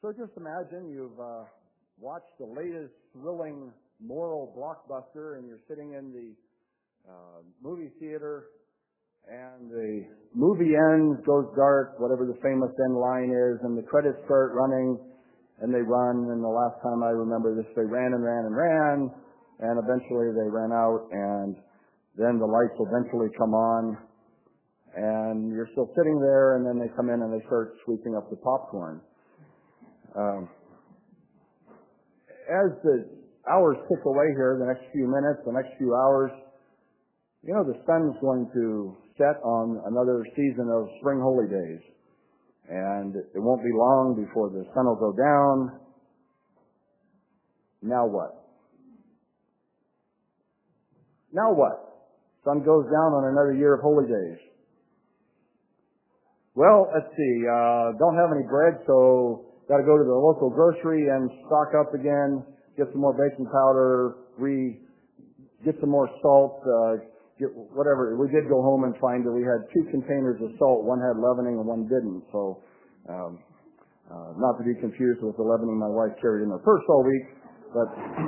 So just imagine you've watched the latest thrilling moral blockbuster, and you're sitting in the movie theater, and the movie ends, goes dark, whatever the famous end line is, and the credits start running, and they run, and the last time I remember this, they ran and ran and ran, and eventually they ran out, and then the lights eventually come on, and you're still sitting there, and then they come in and they start sweeping up the popcorn. As the hours tick away here, the next few minutes, the next few hours, you know, the sun's going to set on another season of spring holy days. And it won't be long before the sun will go down. Now what? Now what? Sun goes down on another year of holy days. Well, let's see, don't have any bread, so got to go to the local grocery and stock up again, get some more baking powder, get some more salt, get whatever. We did go home and find that we had 2 containers of salt. One had leavening and one didn't. So, not to be confused with the leavening my wife carried in her purse all week, but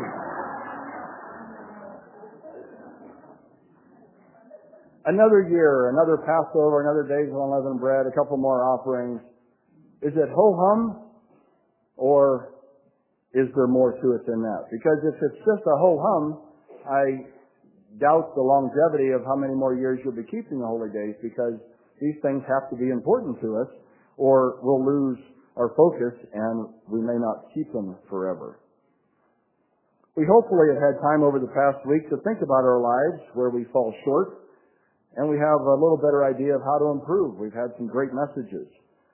another year, another Passover, another days of unleavened bread, a couple more offerings. Is it ho-hum? Or is there more to it than that? Because if it's just a ho-hum, I doubt the longevity of how many more years you'll be keeping the holy days, because these things have to be important to us, or we'll lose our focus and we may not keep them forever. We hopefully have had time over the past week to think about our lives, where we fall short, and we have a little better idea of how to improve. We've had some great messages.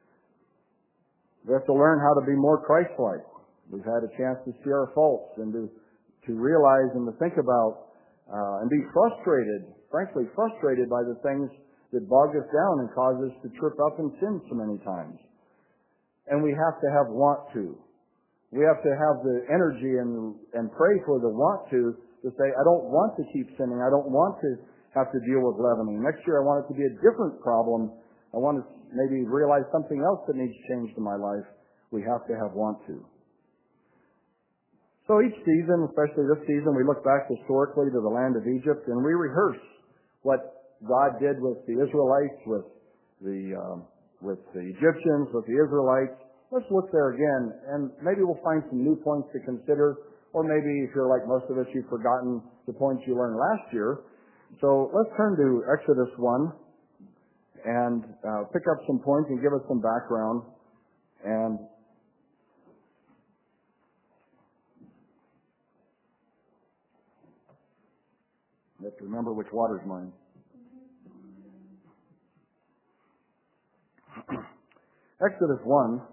We have to learn how to be more Christ-like. We've had a chance to see our faults and to realize and to think about and be frustrated, frankly frustrated by the things that bog us down and cause us to trip up and sin so many times. And we have to have want to. We have to have the energy and pray for the want to say, I don't want to keep sinning. I don't want to have to deal with leavening. Next year I want it to be a different problem. I want to maybe realize something else that needs changed in my life. We have to have want to. So each season, especially this season, we look back historically to the land of Egypt, and we rehearse what God did with the Israelites, with the Egyptians, with the Israelites. Let's look there again, and maybe we'll find some new points to consider, or maybe if you're like most of us, you've forgotten the points you learned last year. So let's turn to Exodus 1. And pick up some points and give us some background. And you have to remember which water's mine. Exodus 1.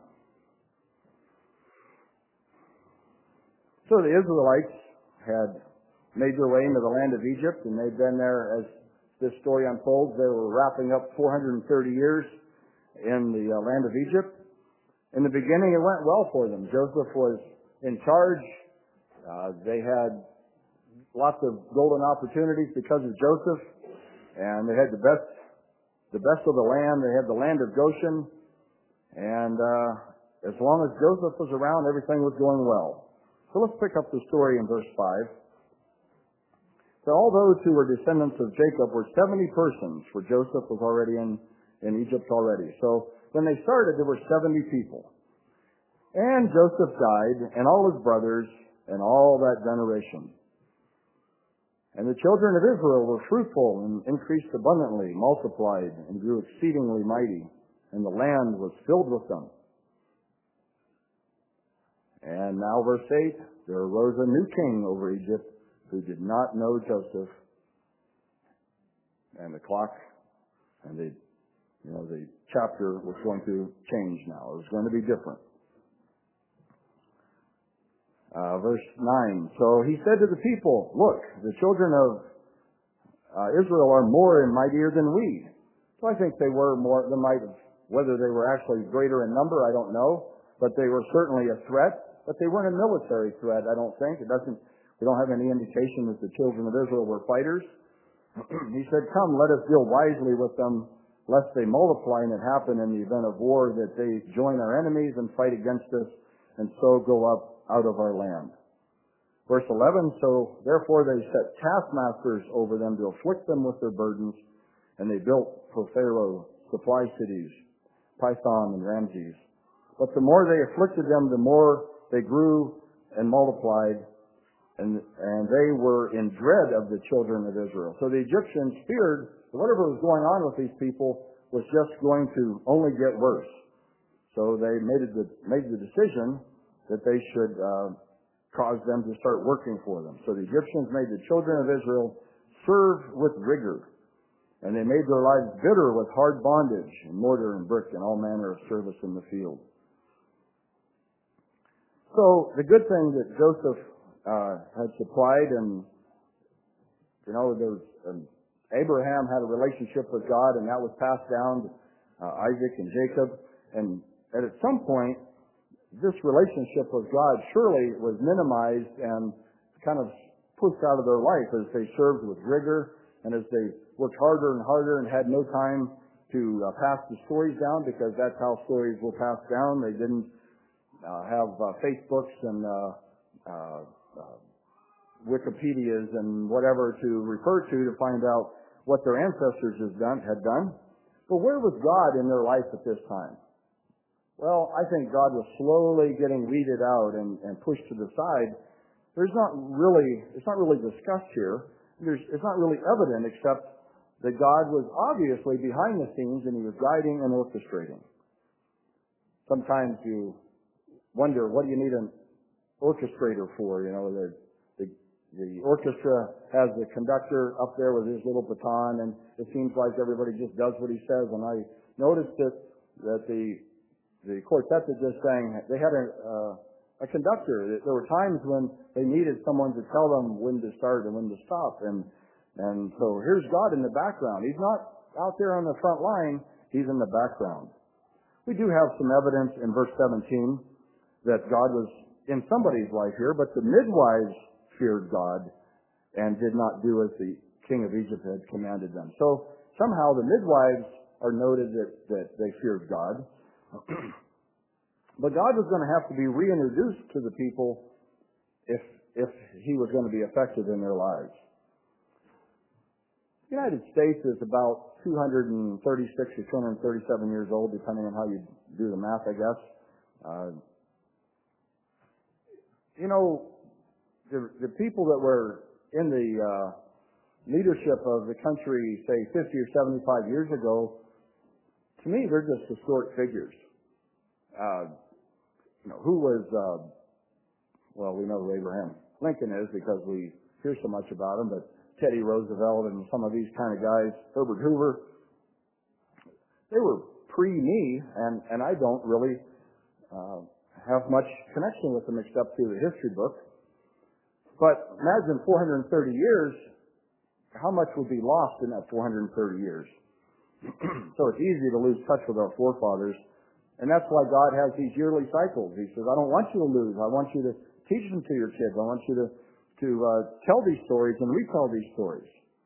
So the Israelites had made their way into the land of Egypt, and they'd been there, as this story unfolds, they were wrapping up 430 years in the land of Egypt. In the beginning, it went well for them. Joseph was in charge. They had lots of golden opportunities because of Joseph, and they had the best of the land. They had the land of Goshen, and as long as Joseph was around, everything was going well. So let's pick up the story in verse 5. So all those who were descendants of Jacob were 70 persons, for Joseph was already in Egypt already. So when they started, there were 70 people. And Joseph died, and all his brothers, and all that generation. And the children of Israel were fruitful and increased abundantly, multiplied, and grew exceedingly mighty, and the land was filled with them. And now verse 8, there arose a new king over Egypt, who did not know Joseph, and the clock and the chapter was going to change now. It was going to be different. Verse 9. So he said to the people, look, the children of Israel are more and mightier than we. So I think they were more than might have. Whether they were actually greater in number, I don't know. But they were certainly a threat. But they weren't a military threat, I don't think. We don't have any indication that the children of Israel were fighters. He said, come, let us deal wisely with them, lest they multiply and it happen in the event of war that they join our enemies and fight against us and so go up out of our land. Verse 11, so therefore they set taskmasters over them to afflict them with their burdens, and they built for Pharaoh supply cities, Pithom and Ramses. But the more they afflicted them, the more they grew and multiplied, and they were in dread of the children of Israel. So the Egyptians feared that whatever was going on with these people was just going to only get worse. So they made the decision that they should cause them to start working for them. So the Egyptians made the children of Israel serve with rigor, and they made their lives bitter with hard bondage and mortar and brick and all manner of service in the field. So the good thing that Joseph had supplied, and there was Abraham had a relationship with God, and that was passed down to Isaac and Jacob, and at some point this relationship with God surely was minimized and kind of pushed out of their life as they served with rigor and as they worked harder and harder and had no time to pass the stories down, because that's how stories were passed down. They didn't have Facebooks and Wikipedias and whatever to refer to find out what their ancestors had done. But where was God in their life at this time? Well, I think God was slowly getting weeded out and pushed to the side. It's not really discussed here. It's not really evident, except that God was obviously behind the scenes and he was guiding and orchestrating. Sometimes you wonder, what do you need an orchestrator for? The orchestra has the conductor up there with his little baton, and it seems like everybody just does what he says. And I noticed that the quartet that just sang, they had a conductor. There were times when they needed someone to tell them when to start and when to stop. And so here's God in the background. He's not out there on the front line. He's in the background. We do have some evidence in verse 17 that God was in somebody's life here, but the midwives feared God and did not do as the king of Egypt had commanded them. So somehow the midwives are noted that they feared God. But God was going to have to be reintroduced to the people if he was going to be effective in their lives. The United States is about 236 or 237 years old, depending on how you do the math, I guess. The people that were in the leadership of the country, say 50 or 75 years ago, to me, they're just historic figures. Who was, we know who Abraham Lincoln is because we hear so much about him, but Teddy Roosevelt and some of these kind of guys, Herbert Hoover, they were pre-me, and I don't really have much connection with them except through the history book. But imagine 430 years, how much would be lost in that 430 years? So it's easy to lose touch with our forefathers, and that's why God has these yearly cycles. He says, I don't want you to lose. I want you to teach them to your kids. I want you to tell these stories and retell these stories.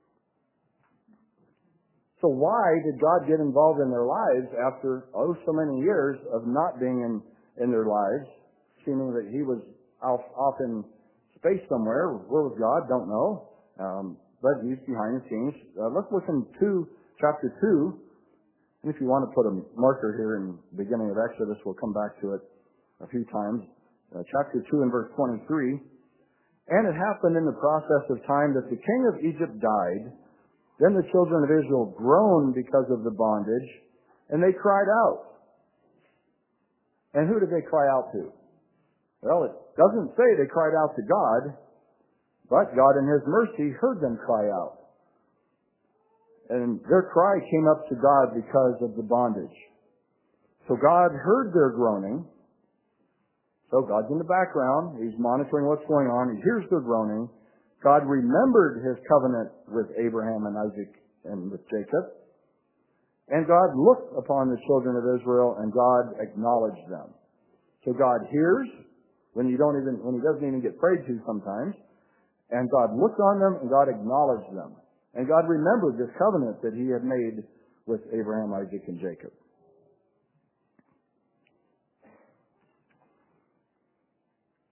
So why did God get involved in their lives after so many years of not being in their lives, seeming that he was off in space somewhere? Where was God? Don't know. But he's behind the scenes. Let's look in chapter 2. And if you want to put a marker here in the beginning of Exodus, we'll come back to it a few times. Chapter 2 and verse 23. And it happened in the process of time that the king of Egypt died. Then the children of Israel groaned because of the bondage, and they cried out. And who did they cry out to? Well, it doesn't say they cried out to God, but God in his mercy heard them cry out. And their cry came up to God because of the bondage. So God heard their groaning. So God's in the background. He's monitoring what's going on. He hears their groaning. God remembered his covenant with Abraham and Isaac and with Jacob. And God looked upon the children of Israel, and God acknowledged them. So God hears when he doesn't even get prayed to sometimes. And God looked on them, and God acknowledged them. And God remembered this covenant that he had made with Abraham, Isaac, and Jacob.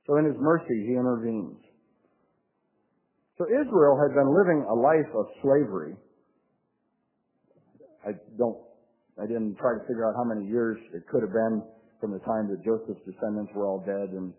So in his mercy, he intervenes. So Israel had been living a life of slavery. I didn't try to figure out how many years it could have been from the time that Joseph's descendants were all dead and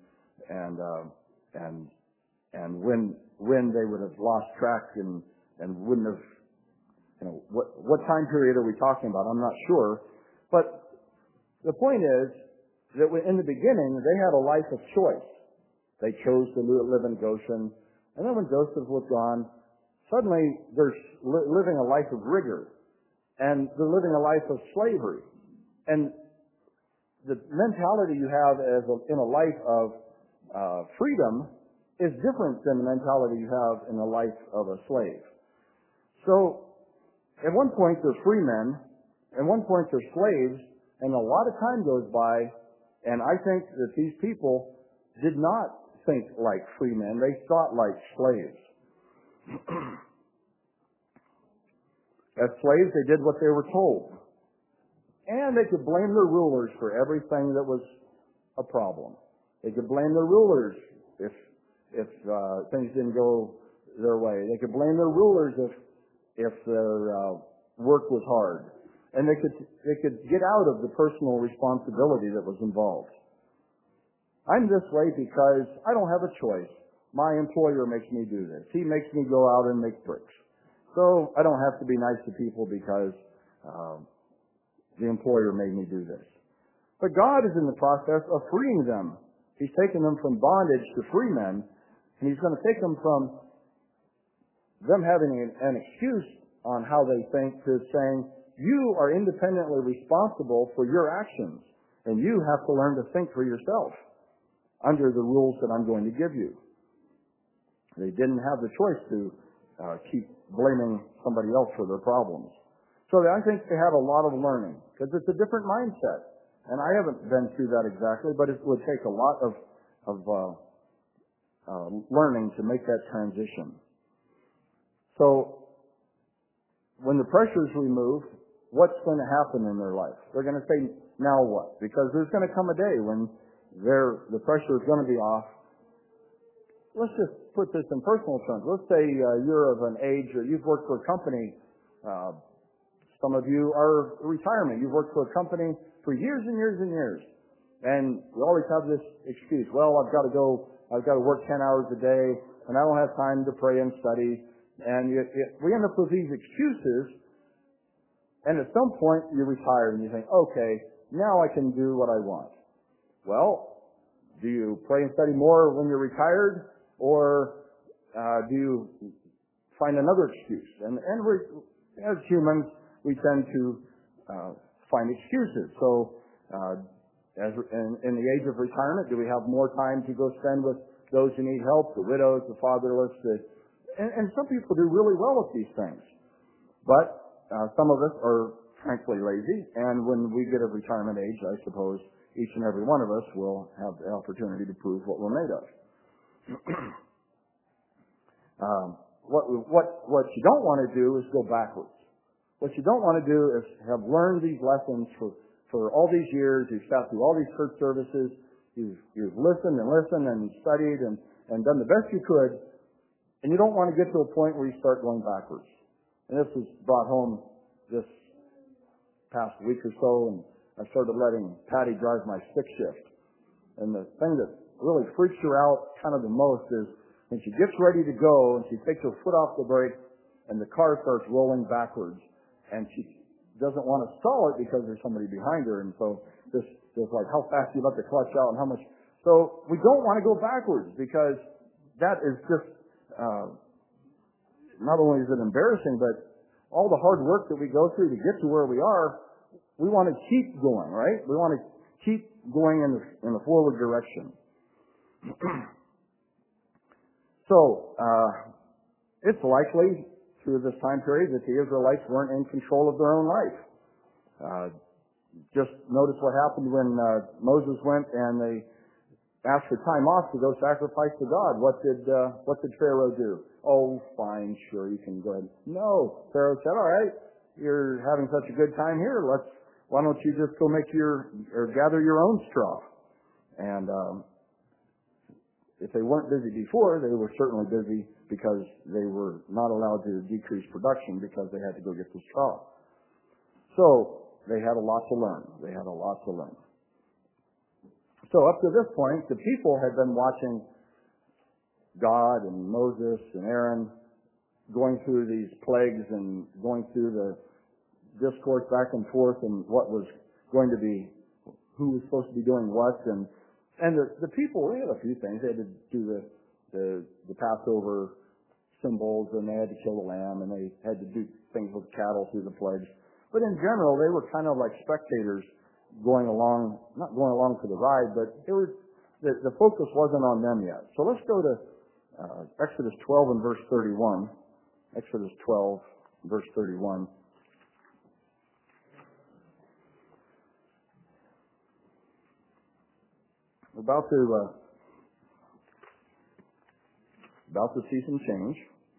when they would have lost track and wouldn't have, what time period are we talking about? I'm not sure. But the point is that in the beginning, they had a life of choice. They chose to live in Goshen. And then when Joseph was gone, suddenly they're living a life of rigor. And they're living a life of slavery. And the mentality you have in a life of freedom is different than the mentality you have in the life of a slave. So, at one point they're free men, at one point they're slaves, and a lot of time goes by, and I think that these people did not think like free men, they thought like slaves. As slaves, they did what they were told. And they could blame their rulers for everything that was a problem. They could blame their rulers if things didn't go their way. They could blame their rulers if their work was hard. And they could get out of the personal responsibility that was involved. I'm this way because I don't have a choice. My employer makes me do this. He makes me go out and make bricks. So I don't have to be nice to people because the employer made me do this. But God is in the process of freeing them. He's taken them from bondage to free men, and He's going to take them from them having an excuse on how they think to saying, you are independently responsible for your actions, and you have to learn to think for yourself under the rules that I'm going to give you. They didn't have the choice to keep blaming somebody else for their problems. So I think they had a lot of learning, because it's a different mindset. And I haven't been through that exactly, but it would take a lot of learning to make that transition. So when the pressure is removed, what's going to happen in their life? They're going to say, now what? Because there's going to come a day when the pressure is going to be off. Let's just put this in personal terms. Let's say you're of an age, or you've worked for a company. Some of you are retirement. You've worked for a company for years and years and years. And you always have this excuse. Well, I've got to work 10 hours a day, and I don't have time to pray and study. And we end up with these excuses, and at some point you retire and you think, okay, now I can do what I want. Well, do you pray and study more when you're retired, or do you find another excuse? And as humans, we tend to find excuses. So, as in the age of retirement, do we have more time to go spend with those who need help, the widows, the fatherless? And some people do really well with these things. But some of us are frankly lazy, and when we get of retirement age, I suppose each and every one of us will have the opportunity to prove what we're made of. What you don't want to do is go backwards. What you don't want to do is have learned these lessons for all these years. You've sat through all these church services. You've listened and listened and studied and done the best you could, and you don't want to get to a point where you start going backwards. And this was brought home this past week or so, and I started letting Patty drive my stick shift. And the thing that really freaks her out kind of the most is when she gets ready to go and she takes her foot off the brake and the car starts rolling backwards, and she doesn't want to stall it because there's somebody behind her. And so this like how fast you let the clutch out and how much. So we don't want to go backwards, because that is just not only is it embarrassing, but all the hard work that we go through to get to where we are, we want to keep going, right? We want to keep going in the forward direction. So it's likely through this time period that the Israelites weren't in control of their own life. Just notice what happened when Moses went and they asked for time off to go sacrifice to God. What did Pharaoh do? Oh, fine, sure, you can go ahead. No, Pharaoh said, all right, you're having such a good time here. Why don't you just go gather your own straw? And if they weren't busy before, they were certainly busy because they were not allowed to decrease production because they had to go get the straw. So they had a lot to learn. They had a lot to learn. So up to this point, the people had been watching God and Moses and Aaron going through these plagues and going through the discourse back and forth and what was going to be, who was supposed to be doing what, and the people, they had a few things. They had to do the Passover symbols, and they had to kill the lamb, and they had to do things with cattle through the plagues. But in general, they were kind of like spectators going along, not going along for the ride, but the focus wasn't on them yet. So let's go to Exodus 12 and verse 31. Exodus 12, verse 31. We're about to see some change.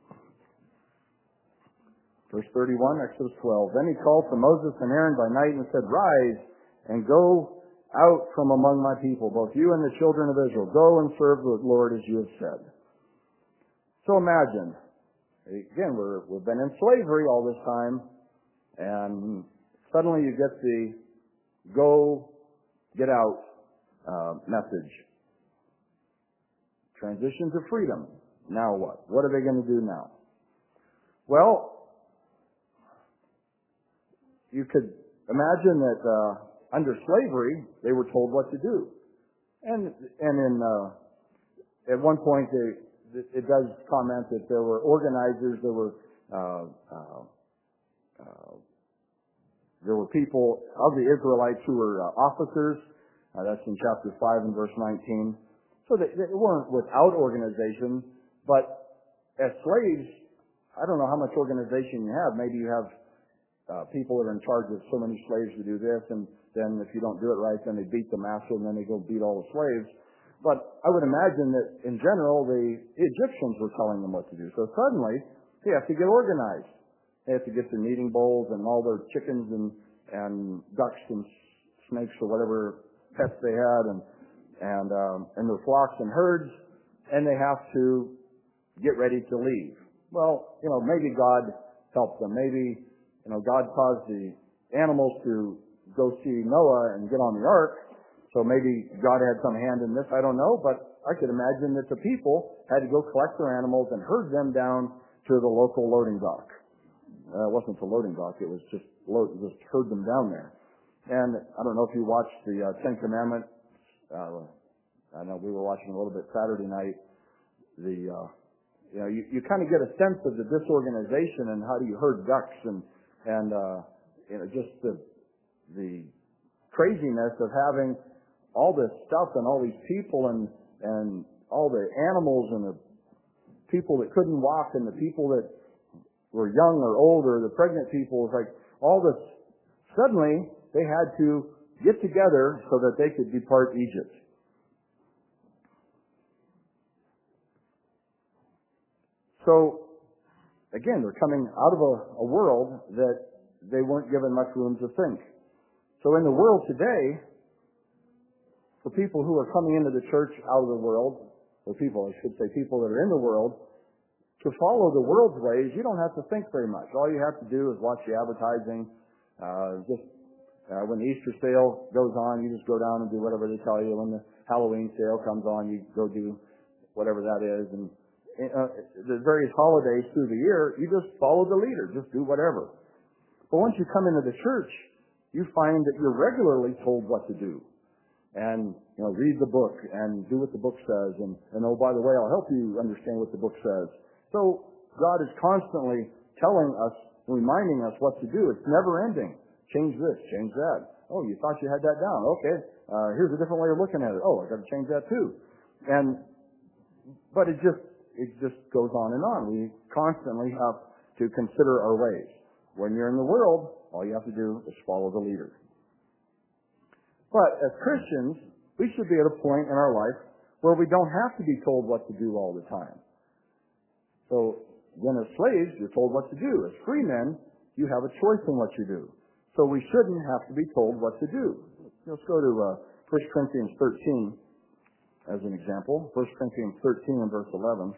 Verse 31, Exodus 12. Then he called for Moses and Aaron by night and said, "Rise and go out from among my people, both you and the children of Israel. Go and serve the Lord as you have said." So imagine, again, we've been in slavery all this time, and suddenly you get the go, get out message. Transition to freedom. Now what? What are they going to do now? Well, you could imagine that under slavery they were told what to do, and at one point it does comment that there were organizers, there were people of the Israelites who were officers. That's in chapter 5 and verse 19. So they weren't without organization, but as slaves, I don't know how much organization you have. Maybe you have people that are in charge of so many slaves to do this, and then if you don't do it right, then they beat the master, and then they go beat all the slaves. But I would imagine that in general, the Egyptians were telling them what to do. So suddenly, they have to get organized. They have to get their kneading bowls and all their chickens and ducks and snakes or whatever pets they had, and their flocks and herds, and they have to get ready to leave. Well, maybe God helped them. Maybe, God caused the animals to go see Noah and get on the ark. So maybe God had some hand in this. I don't know, but I could imagine that the people had to go collect their animals and herd them down to the local loading dock. It wasn't the loading dock. It was just herd them down there. And I don't know if you watched the Ten Commandments. I know we were watching a little bit Saturday night. You kind of get a sense of the disorganization and how do you herd ducks and just the craziness of having all this stuff and all these people and all the animals and the people that couldn't walk and the people that were young or old or the pregnant people. It's like all this. Suddenly they had to get together so that they could depart Egypt. So, again, they're coming out of a world that they weren't given much room to think. So in the world today, for people who are coming into the church out of the world, or people that are in the world, to follow the world's ways, you don't have to think very much. All you have to do is watch the advertising. When the Easter sale goes on, you just go down and do whatever they tell you. When the Halloween sale comes on, you go do whatever that is. And the various holidays through the year, you just follow the leader. Just do whatever. But once you come into the church, you find that you're regularly told what to do. And, read the book and do what the book says. And oh, by the way, I'll help you understand what the book says. So God is constantly telling us, reminding us what to do. It's never ending. Change this, change that. Oh, you thought you had that down. Okay, here's a different way of looking at it. Oh, I got to change that too. But it just goes on and on. We constantly have to consider our ways. When you're in the world, all you have to do is follow the leader. But as Christians, we should be at a point in our life where we don't have to be told what to do all the time. So when as slaves, you're told what to do. As free men, you have a choice in what you do. So we shouldn't have to be told what to do. Let's go to 1 Corinthians 13 as an example. 1 Corinthians 13 and verse 11.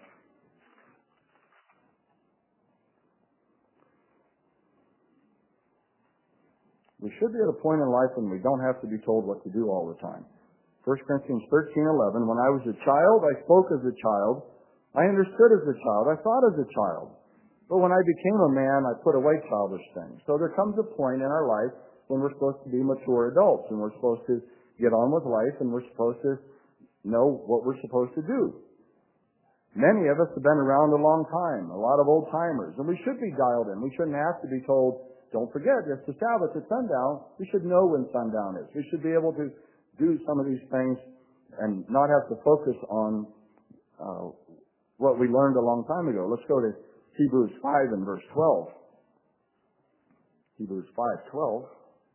We should be at a point in life when we don't have to be told what to do all the time. 1 Corinthians 13:11. When I was a child, I spoke as a child. I understood as a child. I thought as a child. But when I became a man, I put away childish things. So there comes a point in our life when we're supposed to be mature adults, and we're supposed to get on with life, and we're supposed to know what we're supposed to do. Many of us have been around a long time, a lot of old timers, and we should be dialed in. We shouldn't have to be told, don't forget, it's the Sabbath at sundown. We should know when sundown is. We should be able to do some of these things and not have to focus on what we learned a long time ago. Let's go to Hebrews 5 and verse 12. Hebrews 5:12.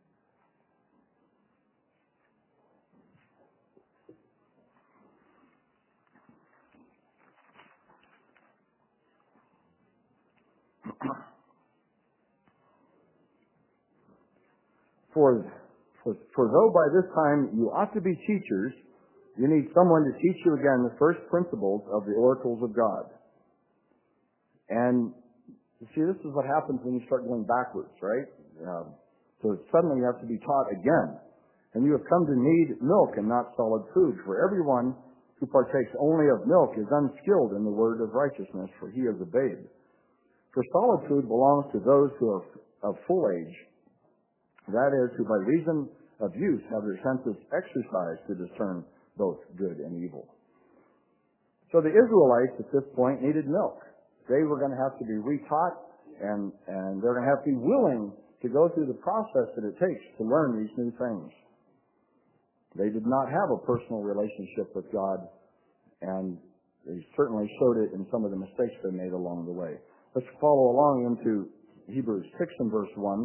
For though by this time you ought to be teachers, you need someone to teach you again the first principles of the oracles of God. And you see, this is what happens when you start going backwards, right? So suddenly you have to be taught again. And you have come to need milk and not solid food. For everyone who partakes only of milk is unskilled in the word of righteousness, for he is a babe. For solid food belongs to those who are of full age, that is, who by reason of use have their senses exercised to discern both good and evil. So the Israelites at this point needed milk. They were going to have to be retaught, and they're going to have to be willing to go through the process that it takes to learn these new things. They did not have a personal relationship with God, and they certainly showed it in some of the mistakes they made along the way. Let's follow along into Hebrews 6 and verse 1.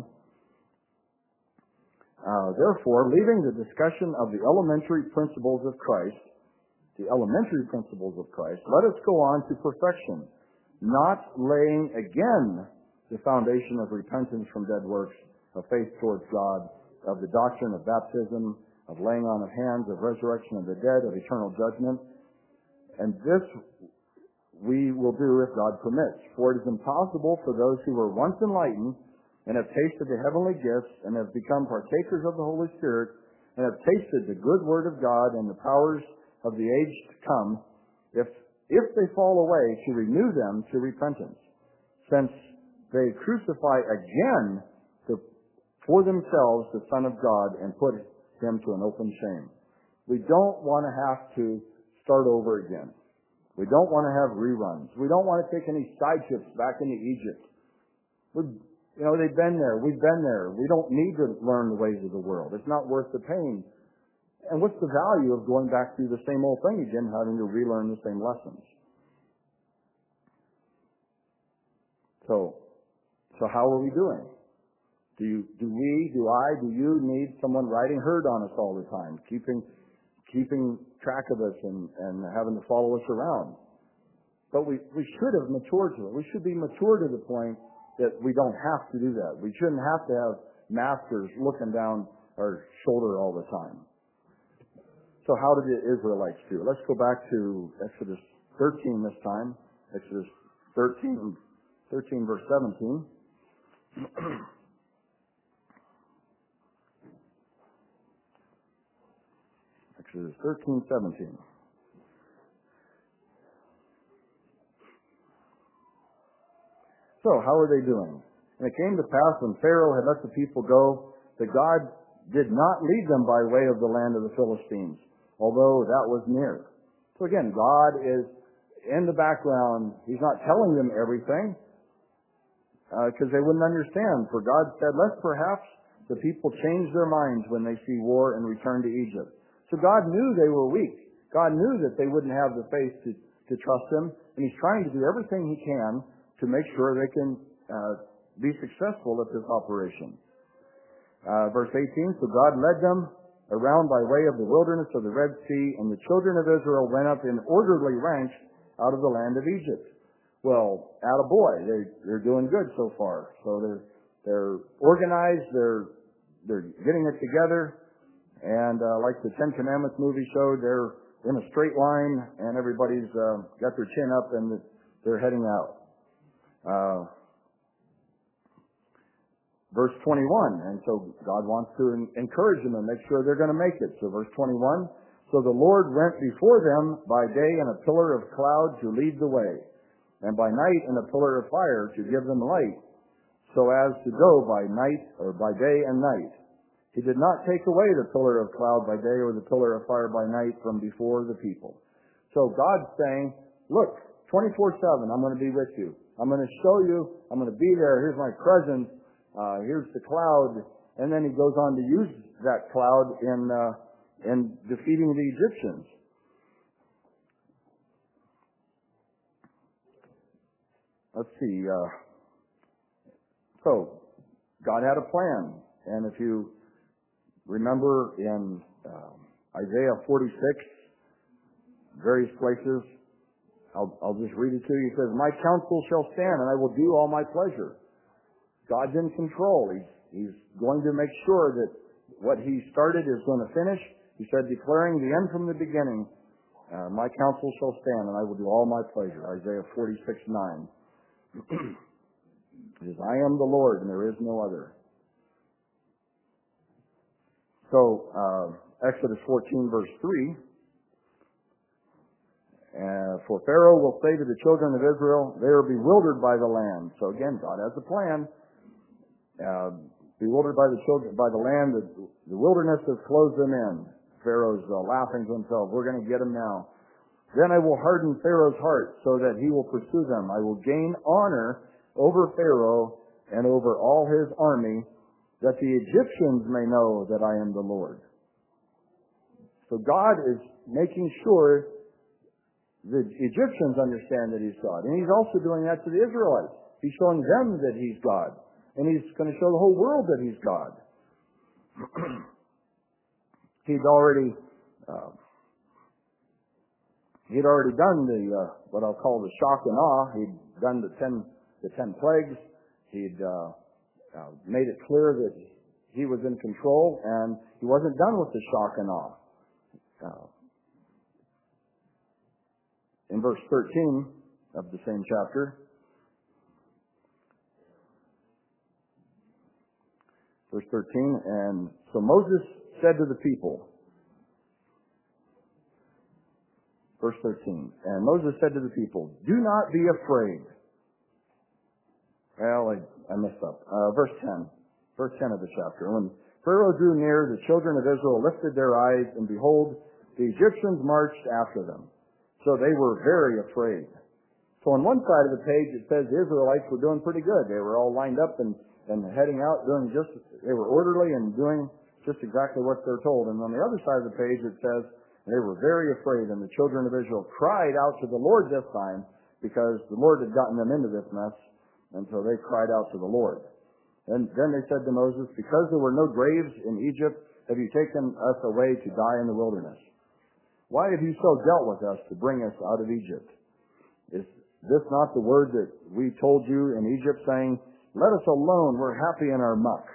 Therefore, leaving the discussion of the elementary principles of Christ, let us go on to perfection, not laying again the foundation of repentance from dead works, of faith towards God, of the doctrine of baptism, of laying on of hands, of resurrection of the dead, of eternal judgment. And this we will do if God permits. For it is impossible for those who were once enlightened and have tasted the heavenly gifts and have become partakers of the Holy Spirit and have tasted the good word of God and the powers of the age to come, if they fall away, to renew them to repentance, since they crucify again for themselves the Son of God and put him to an open shame. We don't want to have to start over again. We don't want to have reruns. We don't want to take any side trips back into Egypt. They've been there. We've been there. We don't need to learn the ways of the world. It's not worth the pain. And what's the value of going back through the same old thing again, having to relearn the same lessons? So how are we doing? Do you need someone riding herd on us all the time, keeping track of us and having to follow us around? But we should have matured to it. We should be mature to the point that we don't have to do that. We shouldn't have to have masters looking down our shoulder all the time. So how did the Israelites do? Let's go back to Exodus 13 this time. Exodus 13 verse 17. Exodus 13:17. So, how are they doing? And it came to pass when Pharaoh had let the people go, that God did not lead them by way of the land of the Philistines, although that was near. So again, God is in the background. He's not telling them everything, because they wouldn't understand. For God said, lest perhaps the people change their minds when they see war and return to Egypt. So God knew they were weak. God knew that they wouldn't have the faith to trust Him, and He's trying to do everything He can to make sure they can be successful at this operation. Verse 18, so God led them around by way of the wilderness of the Red Sea, and the children of Israel went up in orderly ranks out of the land of Egypt. Well, attaboy, they're doing good so far. So they're organized, they're getting it together, and like the Ten Commandments movie showed, they're in a straight line, and everybody's got their chin up and they're heading out. Verse 21, and so God wants to encourage them and make sure they're going to make it. So verse 21, so the Lord went before them by day in a pillar of cloud to lead the way, and by night in a pillar of fire to give them light, so as to go by night or by day and night. He did not take away the pillar of cloud by day or the pillar of fire by night from before the people. So God's saying, look, 24/7, I'm going to be with you. I'm going to show you. I'm going to be there. Here's my presence. Here's the cloud. And then he goes on to use that cloud in defeating the Egyptians. Let's see. So God had a plan. And if you remember in Isaiah 46, various places, I'll just read it to you. He says, my counsel shall stand, and I will do all my pleasure. God's in control. He's going to make sure that what he started is going to finish. He said, declaring the end from the beginning, my counsel shall stand, and I will do all my pleasure. Isaiah 46:9. It says, I am the Lord, and there is no other. So, Exodus 14, verse 3, for Pharaoh will say to the children of Israel, they are bewildered by the land. So again, God has a plan. Bewildered by the land, the wilderness has closed them in. Pharaoh's laughing to himself, we're going to get them now. Then I will harden Pharaoh's heart so that he will pursue them. I will gain honor over Pharaoh and over all his army, that the Egyptians may know that I am the Lord. So God is making sure the Egyptians understand that he's God. And he's also doing that to the Israelites. He's showing them that he's God. And he's going to show the whole world that he's God. He'd already done the what I'll call the shock and awe. He'd done the ten plagues. He'd made it clear that he was in control, and he wasn't done with the shock and awe. In verse 13 of the same chapter, verse 13, and so Moses said to the people, verse 13, and Moses said to the people, do not be afraid. Well, I messed up. Verse 10 of the chapter. When Pharaoh drew near, the children of Israel lifted their eyes, and behold, the Egyptians marched after them. So they were very afraid. So on one side of the page it says the Israelites were doing pretty good. They were all lined up and heading out, they were orderly and doing just exactly what they're told. And on the other side of the page it says they were very afraid, and the children of Israel cried out to the Lord this time, because the Lord had gotten them into this mess, and so they cried out to the Lord. And then they said to Moses, because there were no graves in Egypt, have you taken us away to die in the wilderness? Why have you so dealt with us to bring us out of Egypt? Is this not the word that we told you in Egypt, saying, let us alone, we're happy in our muck.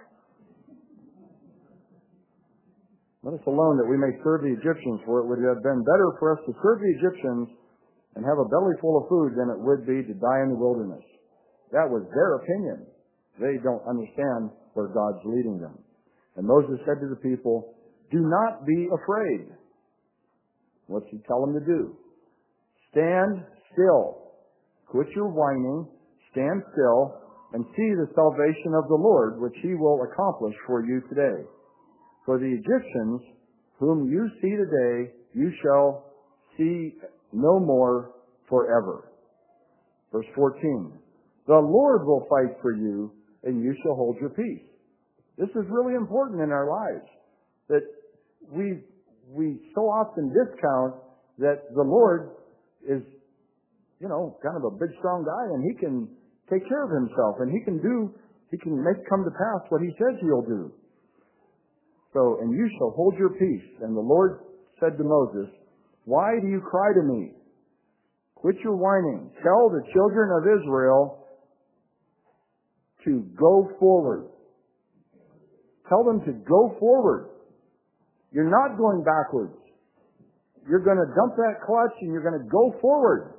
Let us alone that we may serve the Egyptians, for it would have been better for us to serve the Egyptians and have a belly full of food than it would be to die in the wilderness. That was their opinion. They don't understand where God's leading them. And Moses said to the people, do not be afraid. What's he tell them to do? Stand still. Quit your whining. Stand still and see the salvation of the Lord, which he will accomplish for you today. For the Egyptians, whom you see today, you shall see no more forever. Verse 14. The Lord will fight for you, and you shall hold your peace. This is really important in our lives, that we so often discount that the Lord is, kind of a big, strong guy, and he can take care of himself, and he can make come to pass what he says he'll do. So, and you shall hold your peace. And the Lord said to Moses, why do you cry to me? Quit your whining. Tell the children of Israel to go forward. Tell them to go forward. You're not going backwards. you're going to dump that clutch and you're going to go forward.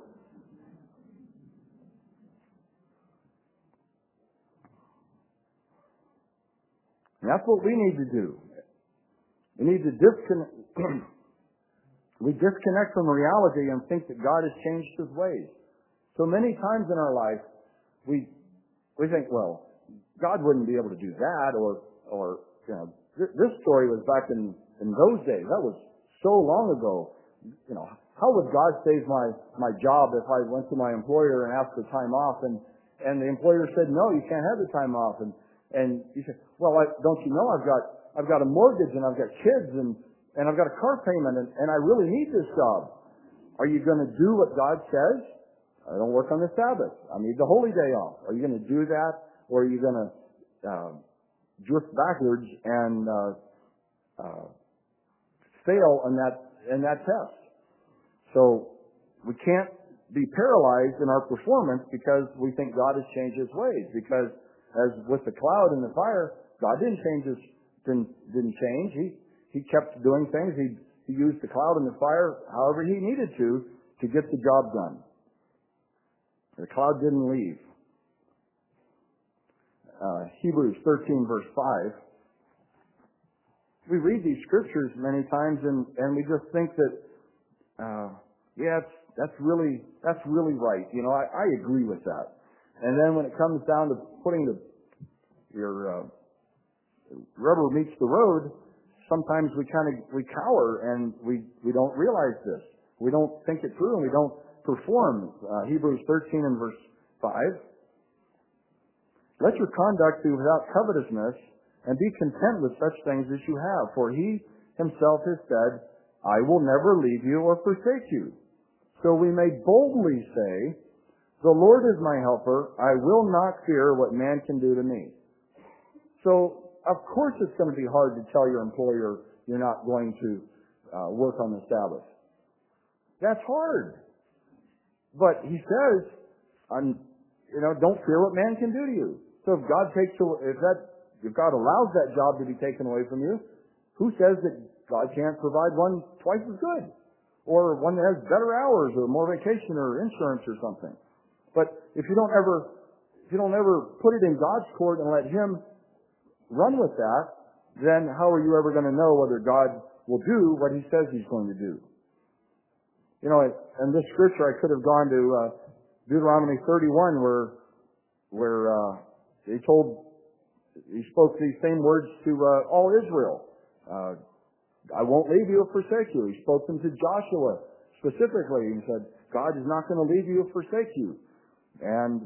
And that's what we need to do. We need to disconnect. We disconnect from reality and think that God has changed His ways. So many times in our life, we think, well, God wouldn't be able to do that, or this story was back in those days. That was so long ago. How would God save my job if I went to my employer and asked for time off, and the employer said, no, you can't have the time off, and you said, well, don't you know I've got a mortgage and I've got kids and I've got a car payment and I really need this job. Are you going to do what God says? I don't work on the Sabbath. I need the holy day off. Are you going to do that, or are you going to drift backwards and fail in that test? So we can't be paralyzed in our performance because we think God has changed His ways. Because as with the cloud and the fire, God didn't change. He kept doing things. He used the cloud and the fire however He needed to get the job done. The cloud didn't leave. Hebrews 13 verse 5. We read these scriptures many times and we just think that, that's really right. I agree with that. And then when it comes down to putting your rubber meets the road, sometimes we cower and we don't realize this. We don't think it through and we don't perform. Hebrews 13 and verse 5. Let your conduct be without covetousness, and be content with such things as you have. For He Himself has said, I will never leave you or forsake you. So we may boldly say, the Lord is my helper. I will not fear what man can do to me. So, of course it's going to be hard to tell your employer you're not going to work on the Sabbath. That's hard. But He says, don't fear what man can do to you. So if God allows that job to be taken away from you, who says that God can't provide one twice as good? Or one that has better hours or more vacation or insurance or something. But if you don't ever put it in God's court and let Him run with that, then how are you ever going to know whether God will do what He says He's going to do? In this scripture I could have gone to Deuteronomy 31 where He spoke these same words to all Israel. I won't leave you or forsake you. He spoke them to Joshua specifically. He said, God is not going to leave you or forsake you. And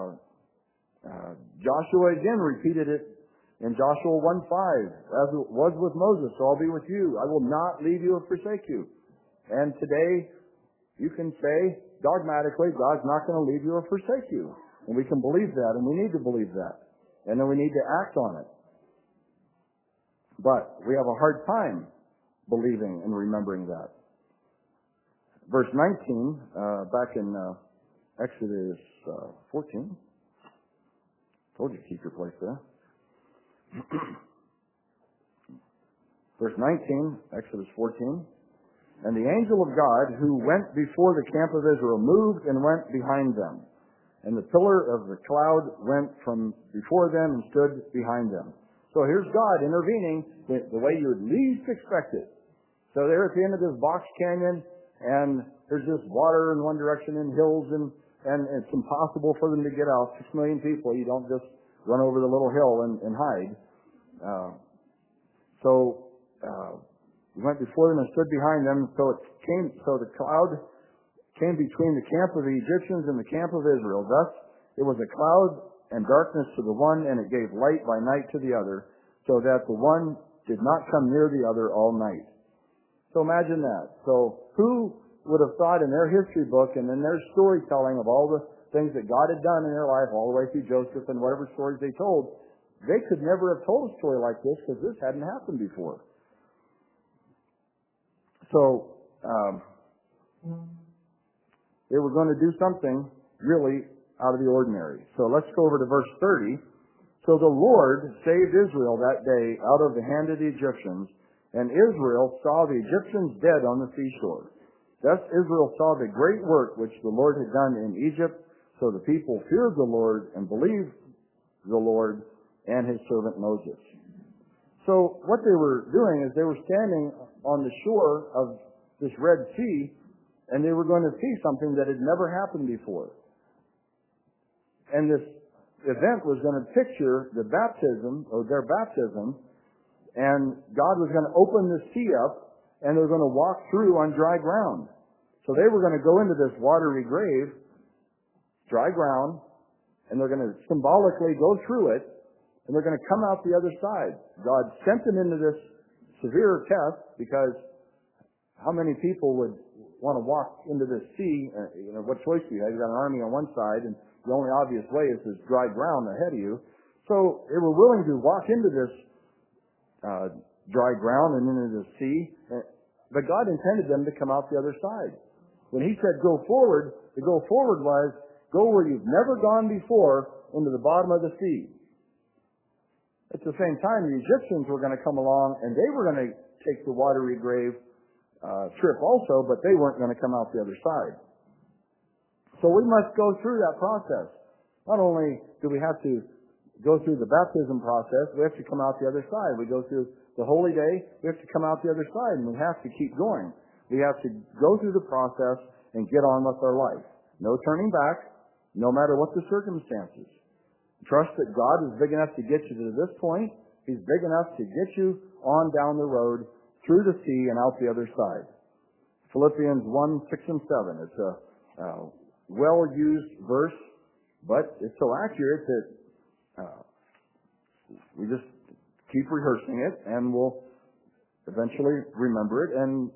Joshua again repeated it in Joshua 1:5, as it was with Moses, so I'll be with you. I will not leave you or forsake you. And today, you can say dogmatically, God's not going to leave you or forsake you. And we can believe that, and we need to believe that. And then we need to act on it. But we have a hard time believing and remembering that. Verse 19, back in Exodus 14. Told you to keep your place there. Verse 19, Exodus 14. And the angel of God who went before the camp of Israel moved and went behind them. And the pillar of the cloud went from before them and stood behind them. So here's God intervening the way you would least expect it. So they're at the end of this box canyon, and there's this water in one direction and hills, and it's impossible for them to get out. 6 million people. You don't just run over the little hill and hide. He went before them and stood behind them. So the cloud came between the camp of the Egyptians and the camp of Israel. Thus it was a cloud and darkness to the one, and it gave light by night to the other, so that the one did not come near the other all night. So imagine that. So who would have thought in their history book and in their storytelling of all the things that God had done in their life, all the way through Joseph and whatever stories they told, they could never have told a story like this because this hadn't happened before. So they were going to do something really out of the ordinary. So let's go over to verse 30. So the Lord saved Israel that day out of the hand of the Egyptians, And Israel saw the Egyptians dead on the seashore. Thus Israel saw the great work which the Lord had done in Egypt. So the people feared the Lord and believed the Lord and his servant Moses. So what they were doing is they were standing on the shore of this Red Sea, and they were going to see something that had never happened before. And this event was going to picture the baptism, or their baptism, and God was going to open the sea up, and they were going to walk through on dry ground. So they were going to go into this watery grave, dry ground, and they're going to symbolically go through it, and they're going to come out the other side. God sent them into this severe test, because how many people would want to walk into this sea? What choice do you have? You've got an army on one side, and the only obvious way is this dry ground ahead of you. So they were willing to walk into this dry ground and into the sea, but God intended them to come out the other side. When he said go forward, the go forward was go where you've never gone before, into the bottom of the sea. At the same time, the Egyptians were going to come along, and they were going to take the watery grave trip also, but they weren't going to come out the other side. So we must go through that process. Not only do we have to go through the baptism process, we have to come out the other side. We go through the holy day, we have to come out the other side, and we have to keep going. We have to go through the process and get on with our life. No turning back, no matter what the circumstances. Trust that God is big enough to get you to this point. He's big enough to get you on down the road, through the sea, and out the other side. Philippians 1, 6, and 7. It's a well-used verse, but it's so accurate that we just keep rehearsing it, and we'll eventually remember it and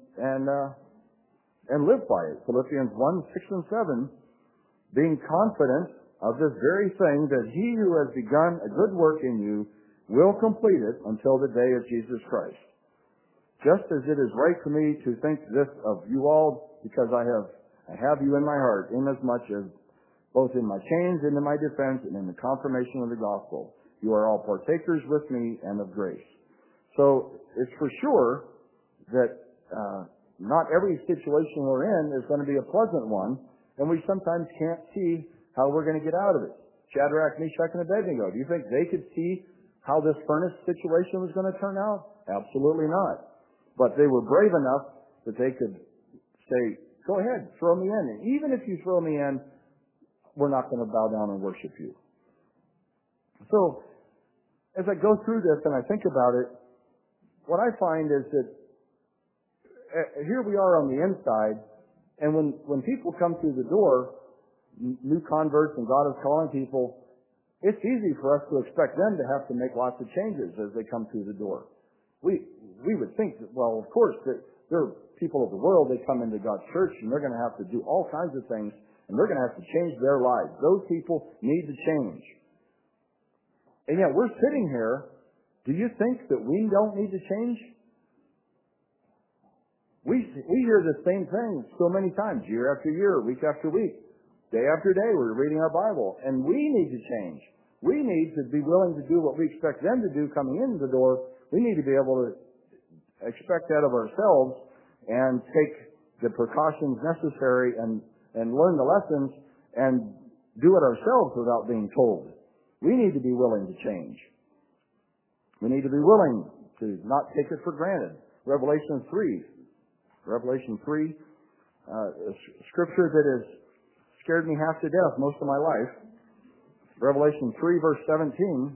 live by it. Philippians 1, 6, and 7, being confident of this very thing, that he who has begun a good work in you will complete it until the day of Jesus Christ. Just as it is right for me to think this of you all, because I have you in my heart, inasmuch as both in my chains and in my defense and in the confirmation of the gospel, you are all partakers with me and of grace. So it's for sure that not every situation we're in is going to be a pleasant one, and we sometimes can't see how we're going to get out of it. Shadrach, Meshach, and Abednego, do you think they could see how this furnace situation was going to turn out? Absolutely not. But they were brave enough that they could say, go ahead, throw me in. And even if you throw me in, we're not going to bow down and worship you. So, as I go through this and I think about it, what I find is that here we are on the inside, and when people come through the door, new converts, and God is calling people, it's easy for us to expect them to have to make lots of changes as they come through the door. We would think that, well, of course, that they're people of the world, they come into God's church, and they're going to have to do all kinds of things, and they're going to have to change their lives. Those people need to change. And yet we're sitting here. Do you think that we don't need to change? We hear the same thing so many times, year after year, week after week, day after day. We're reading our Bible, and we need to change. We need to be willing to do what we expect them to do coming into the door. We need to be able to expect that of ourselves and take the precautions necessary and learn the lessons and do it ourselves without being told. We need to be willing to change. We need to be willing to not take it for granted. Revelation 3, a scripture that has scared me half to death most of my life. Revelation 3, verse 17.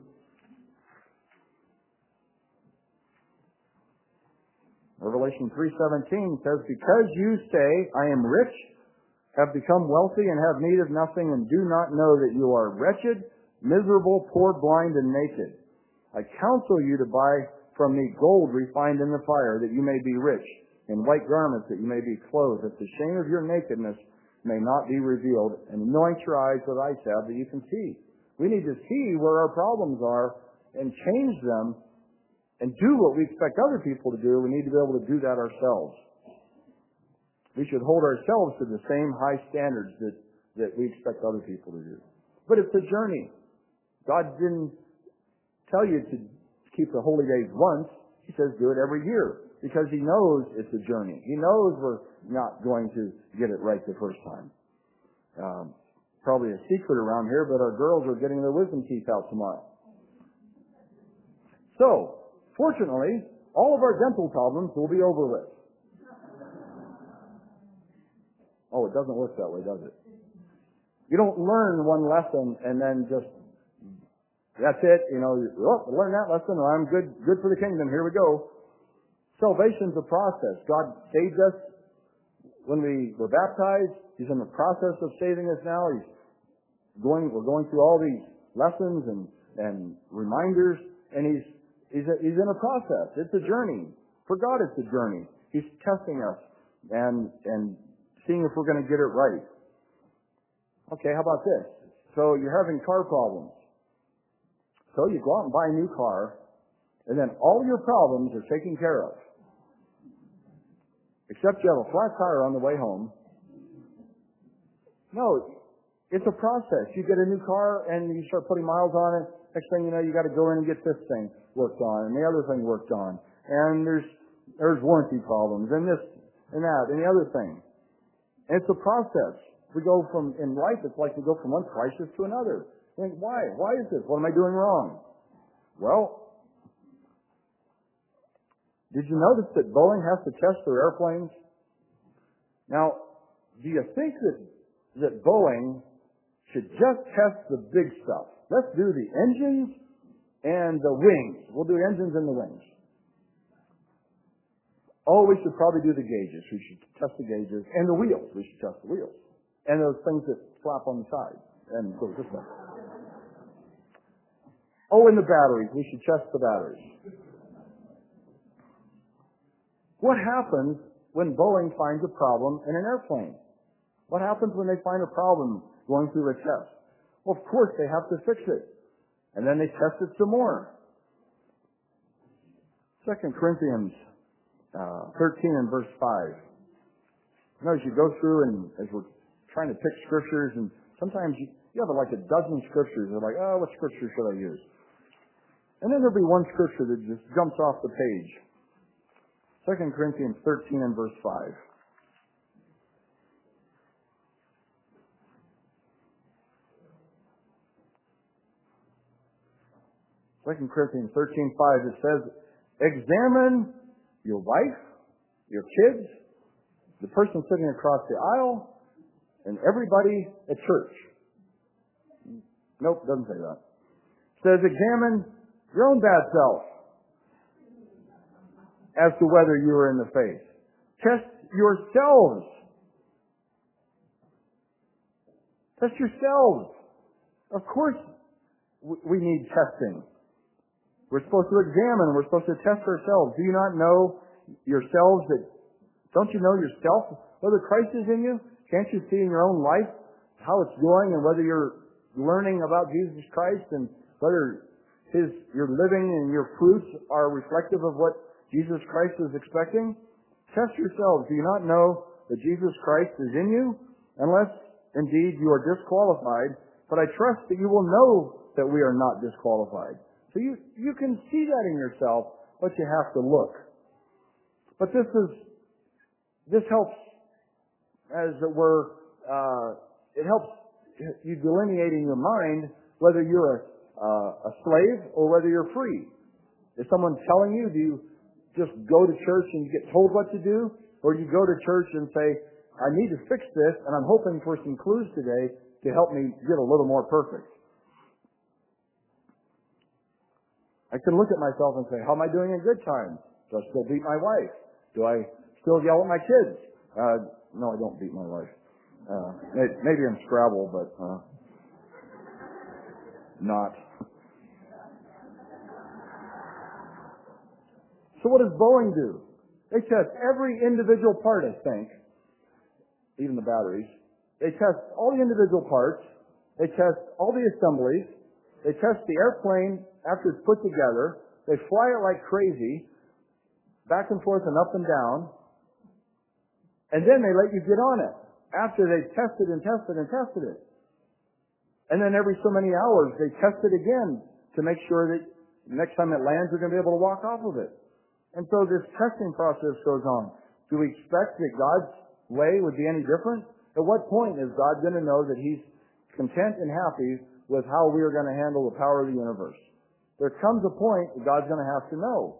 Revelation 3:17 says, because you say, I am rich, have become wealthy, and have need of nothing, and do not know that you are wretched, miserable, poor, blind, and naked. I counsel you to buy from me gold refined in the fire, that you may be rich, and white garments, that you may be clothed, that the shame of your nakedness may not be revealed, and anoint your eyes with eye salve, that you can see. We need to see where our problems are and change them and do what we expect other people to do. We need to be able to do that ourselves. We should hold ourselves to the same high standards that we expect other people to do. But it's a journey. God didn't tell you to keep the holy days once. He says do it every year. because he knows it's a journey. He knows we're not going to get it right the first time. Probably a secret around here, but our girls are getting their wisdom teeth out tomorrow. So, fortunately, all of our dental problems will be over with. Oh, it doesn't work that way, does it? You don't learn one lesson and then just, that's it, learn that lesson, or I'm good for the kingdom, here we go. Salvation's a process. God saved us when we were baptized. He's in the process of saving us now. We're going through all these lessons and reminders, and he's in a process. It's a journey. For God, it's a journey. He's testing us and seeing if we're going to get it right. Okay, how about this? So you're having car problems. So you go out and buy a new car, and then all your problems are taken care of. Except you have a flat tire on the way home. No, it's a process. You get a new car and you start putting miles on it. Next thing you know, you got to go in and get this thing worked on and the other thing worked on. And there's warranty problems and this and that and the other thing. And it's a process. In life, it's like we go from one crisis to another. You think, why? Why is this? What am I doing wrong? Well, did you notice that Boeing has to test their airplanes? Now, do you think that Boeing should just test the big stuff? Let's do the engines and the wings. We'll do engines and the wings. Oh, we should probably do the gauges. We should test the gauges. And the wheels. We should test the wheels. And those things that flap on the side and go this way. Oh, and the batteries. We should test the batteries. What happens when Boeing finds a problem in an airplane? What happens when they find a problem going through a test? Well, of course, they have to fix it. And then they test it some more. 2 Corinthians 13 and verse 5. As you go through and as we're trying to pick scriptures, and sometimes you have like a dozen scriptures. You're like, what scripture should I use? And then there'll be one scripture that just jumps off the page. 2 Corinthians 13 and verse 5. 2 Corinthians 13:5, it says, examine your wife, your kids, the person sitting across the aisle, and everybody at church. Nope, doesn't say that. It says, examine your own bad self as to whether you are in the faith. Test yourselves. Test yourselves. Of course, we need testing. We're supposed to examine. We're supposed to test ourselves. Do you not know yourselves don't you know yourself whether Christ is in you? Can't you see in your own life how it's going and whether you're learning about Jesus Christ and whether your living and your fruits are reflective of what Jesus Christ is expecting? Test yourselves. Do you not know that Jesus Christ is in you? Unless, indeed, you are disqualified. But I trust that you will know that we are not disqualified. So you can see that in yourself, but you have to look. But this helps, as it were, it helps you delineate in your mind whether you're a slave or whether you're free. Is someone telling you, do you just go to church and you get told what to do? Or do you go to church and say, I need to fix this, and I'm hoping for some clues today to help me get a little more perfect? I can look at myself and say, how am I doing in good times? Do I still beat my wife? Do I still yell at my kids? No, I don't beat my wife. Maybe in Scrabble, but not. So what does Boeing do? They test every individual part, I think, even the batteries. They test all the individual parts. They test all the assemblies. They test the airplane after it's put together. They fly it like crazy, back and forth and up and down. And then they let you get on it after they've tested and tested and tested it. And then every so many hours they test it again to make sure that next time it lands you're going to be able to walk off of it. And so this testing process goes on. Do we expect that God's way would be any different? At what point is God going to know that He's content and happy with how we are going to handle the power of the universe? There comes a point that God's going to have to know.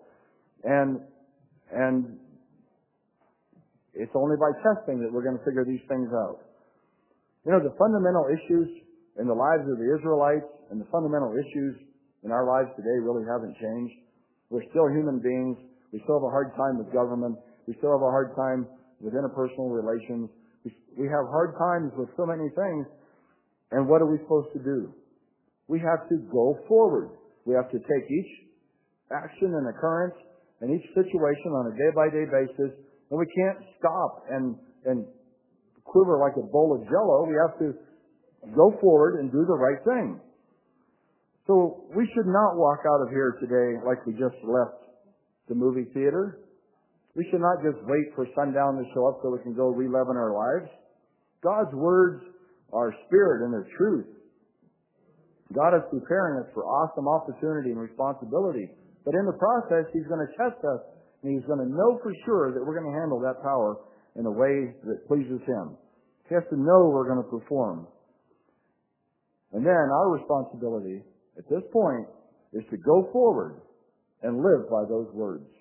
And it's only by testing that we're going to figure these things out. You know, the fundamental issues in the lives of the Israelites and the fundamental issues in our lives today really haven't changed. We're still human beings. We still have a hard time with government. We still have a hard time with interpersonal relations. We have hard times with so many things. And what are we supposed to do? We have to go forward. We have to take each action and occurrence and each situation on a day-by-day basis. And we can't stop and quiver like a bowl of Jell-O. We have to go forward and do the right thing. So we should not walk out of here today like we just left the movie theater. We should not just wait for sundown to show up so we can go relive in our lives. God's words are spirit and they're truth. God is preparing us for awesome opportunity and responsibility. But in the process, He's going to test us, and He's going to know for sure that we're going to handle that power in a way that pleases Him. He has to know we're going to perform. And then our responsibility at this point is to go forward and live by those words.